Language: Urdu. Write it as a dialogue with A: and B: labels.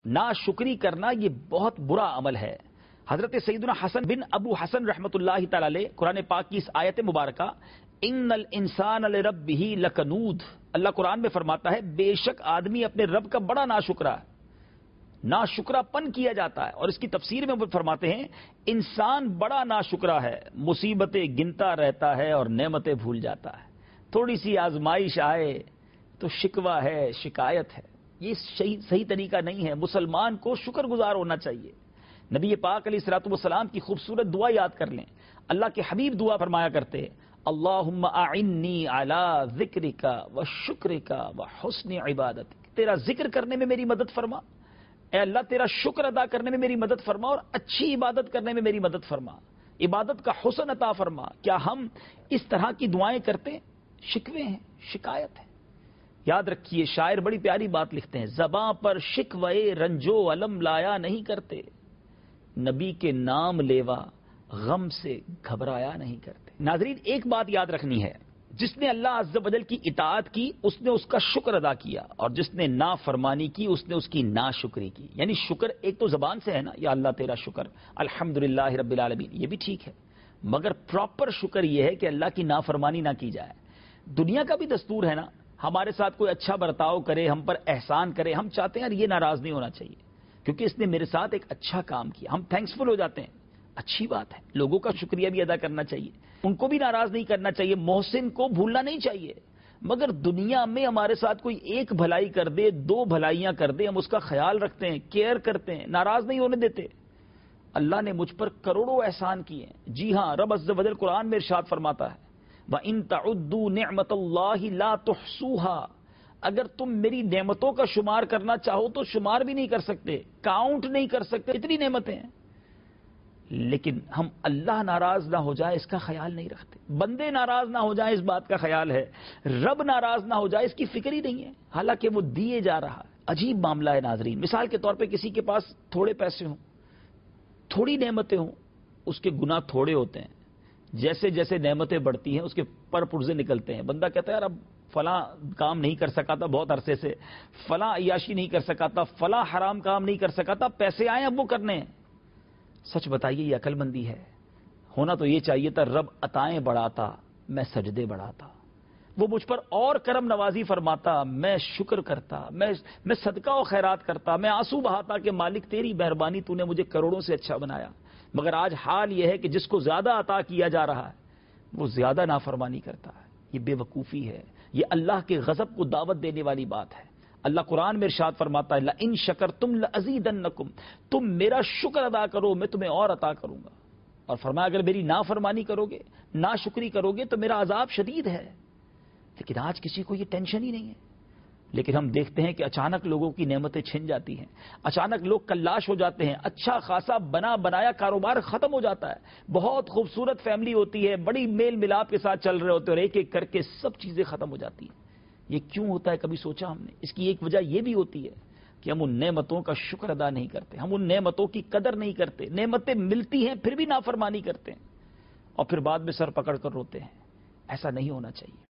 A: ناشکری کرنا یہ بہت برا عمل ہے۔ حضرت سیدنا حسن بن ابو حسن رحمۃ اللہ تعالی علیہ قرآن پاک کی اس آیت مبارکہ ان الانسان لربہ لکنود، اللہ قرآن میں فرماتا ہے بے شک آدمی اپنے رب کا بڑا ناشکرا ہے، ناشکرا پن کیا جاتا ہے۔ اور اس کی تفسیر میں وہ فرماتے ہیں انسان بڑا ناشکرا ہے، مصیبتیں گنتا رہتا ہے اور نعمتیں بھول جاتا ہے، تھوڑی سی آزمائش آئے تو شکوہ ہے، شکایت ہے۔ یہ صحیح طریقہ نہیں ہے۔ مسلمان کو شکر گزار ہونا چاہیے۔ نبی پاک علیہ الصلوۃ والسلام کی خوبصورت دعا یاد کر لیں۔ اللہ کے حبیب دعا فرمایا کرتے اللہم اعنی علی ذکرک و شکرک و حسن عبادتک، تیرا ذکر کرنے میں میری مدد فرما، اے اللہ تیرا شکر ادا کرنے میں میری مدد فرما اور اچھی عبادت کرنے میں میری مدد فرما، عبادت کا حسن عطا فرما۔ کیا ہم اس طرح کی دعائیں کرتے ہیں؟ شکوے ہیں، شکایت ہے۔ یاد رکھیے شاعر بڑی پیاری بات لکھتے ہیں، زباں پر شکوے رنجو علم لایا نہیں کرتے، نبی کے نام لیوا غم سے گھبرایا نہیں کرتے۔ ناظرین ایک بات یاد رکھنی ہے، جس نے اللہ عز و جل کی اطاعت کی اس نے اس کا شکر ادا کیا، اور جس نے نافرمانی کی اس نے اس کی ناشکری کی۔ یعنی شکر ایک تو زبان سے ہے نا، یا اللہ تیرا شکر الحمدللہ رب العالمین، یہ بھی ٹھیک ہے، مگر پراپر شکر یہ ہے کہ اللہ کی نافرمانی نہ کی جائے۔ دنیا کا بھی دستور ہے نا، ہمارے ساتھ کوئی اچھا برتاؤ کرے، ہم پر احسان کرے، ہم چاہتے ہیں یار یہ ناراض نہیں ہونا چاہیے کیونکہ اس نے میرے ساتھ ایک اچھا کام کیا، ہم تھینکس فل ہو جاتے ہیں، اچھی بات ہے، لوگوں کا شکریہ بھی ادا کرنا چاہیے، ان کو بھی ناراض نہیں کرنا چاہیے، محسن کو بھولنا نہیں چاہیے۔ مگر دنیا میں ہمارے ساتھ کوئی ایک بھلائی کر دے، دو بھلائیاں کر دے، ہم اس کا خیال رکھتے ہیں، کیئر کرتے ہیں، ناراض نہیں ہونے دیتے۔ اللہ نے مجھ پر کروڑوں احسان کیے ہیں۔ جی ہاں، رب عز و جل قرآن میں ارشاد فرماتا ہے وَإِن تَعُدُّوا نِعْمَةَ اللَّهِ لَا تُحْصُوهَا، اگر تم میری نعمتوں کا شمار کرنا چاہو تو شمار بھی نہیں کر سکتے، کاؤنٹ نہیں کر سکتے، اتنی نعمتیں ہیں۔ لیکن ہم اللہ ناراض نہ ہو جائے اس کا خیال نہیں رکھتے، بندے ناراض نہ ہو جائیں اس بات کا خیال ہے، رب ناراض نہ ہو جائے اس کی فکر ہی نہیں ہے، حالانکہ وہ دیے جا رہا ہے۔ عجیب معاملہ ہے ناظرین۔ مثال کے طور پہ کسی کے پاس تھوڑے پیسے ہوں، تھوڑی نعمتیں ہوں، اس کے گناہ تھوڑے ہوتے ہیں، جیسے جیسے نعمتیں بڑھتی ہیں اس کے پر پرزے نکلتے ہیں۔ بندہ کہتا ہے یار اب فلاں کام نہیں کر سکا تھا بہت عرصے سے، فلاں عیاشی نہیں کر سکا تھا، فلاں حرام کام نہیں کر سکا تھا، پیسے آئے اب وہ کرنے ہیں۔ سچ بتائیے یہ عقل مندی ہے؟ ہونا تو یہ چاہیے تھا رب عطائیں بڑھاتا، میں سجدے بڑھاتا، وہ مجھ پر اور کرم نوازی فرماتا، میں شکر کرتا، میں صدقہ و خیرات کرتا، میں آنسو بہاتا کہ مالک تیری مہربانی، تو نے مجھے کروڑوں سے اچھا بنایا۔ مگر آج حال یہ ہے کہ جس کو زیادہ عطا کیا جا رہا ہے وہ زیادہ نافرمانی کرتا ہے۔ یہ بے وقوفی ہے، یہ اللہ کے غضب کو دعوت دینے والی بات ہے۔ اللہ قرآن میں ارشاد فرماتا ہے لَإِن شَكَرْتُمْ لَأَزِيدَنَّكُمْ، تم میرا شکر ادا کرو میں تمہیں اور عطا کروں گا، اور فرمایا اگر میری نافرمانی کرو گے، ناشکری کرو گے تو میرا عذاب شدید ہے۔ لیکن آج کسی کو یہ ٹینشن ہی نہیں ہے۔ لیکن ہم دیکھتے ہیں کہ اچانک لوگوں کی نعمتیں چھن جاتی ہیں، اچانک لوگ کلاش ہو جاتے ہیں، اچھا خاصا بنایا کاروبار ختم ہو جاتا ہے، بہت خوبصورت فیملی ہوتی ہے، بڑی میل ملاپ کے ساتھ چل رہے ہوتے ہیں، اور ایک ایک کر کے سب چیزیں ختم ہو جاتی ہیں۔ یہ کیوں ہوتا ہے کبھی سوچا ہم نے؟ اس کی ایک وجہ یہ بھی ہوتی ہے کہ ہم ان نعمتوں کا شکر ادا نہیں کرتے، ہم ان نعمتوں کی قدر نہیں کرتے، نعمتیں ملتی ہیں پھر بھی نافرمانی کرتے ہیں، اور پھر بعد میں سر پکڑ کر روتے ہیں۔ ایسا نہیں ہونا چاہیے۔